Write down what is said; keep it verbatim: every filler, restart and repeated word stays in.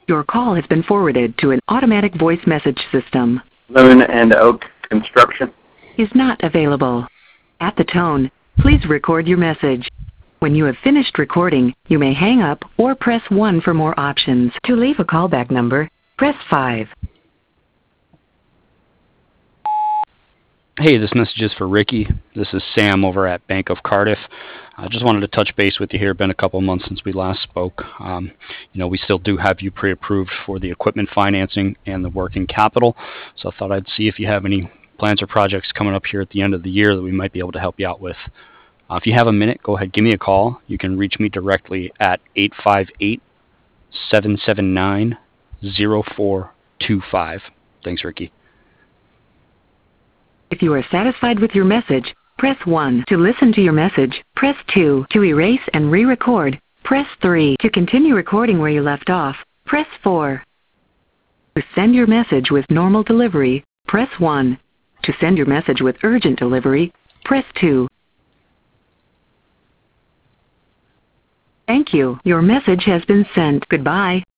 Your call has been forwarded to an automatic voice message system. Loon and Oak Construction Is not available. At the tone, please record your message. When you have finished recording, you may hang up or press one for more options. To leave a callback number, press five. Hey, this message is for Ricky. This is Sam over at Bank of Cardiff. I just wanted to touch base with you here. Been a couple of months since we last spoke. Um, you know, we still do have you pre-approved for the equipment financing and the working capital. So I thought I'd see if you have any plans or projects coming up here at the end of the year that we might be able to help you out with. Uh, if you have a minute, go ahead, give me a call. You can reach me directly at eight five eight, seven seven nine, zero four two five. Thanks, Ricky. If you are satisfied with your message, press one. To listen to your message, press two. To erase and re-record, press three. To continue recording where you left off, press four. To send your message with normal delivery, press one. To send your message with urgent delivery, press two. Thank you. Your message has been sent. Goodbye.